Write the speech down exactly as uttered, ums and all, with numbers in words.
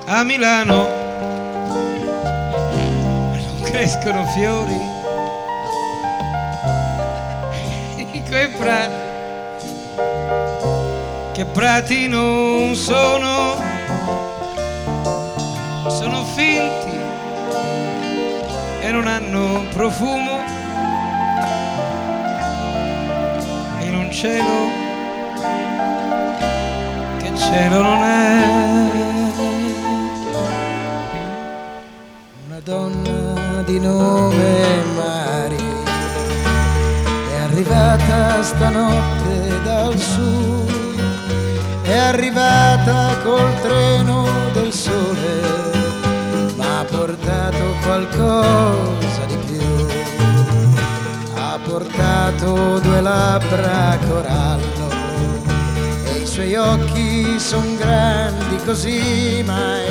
a Milano non crescono fiori in quei prati, che prati non sono, sono finti e non hanno profumo, in un cielo che cielo non è. Una donna di nome Mari è arrivata stanotte dal sud, è arrivata col treno del sole, ma ha portato qualcosa di più. Ha portato due labbra corallo e i suoi occhi son grandi così, ma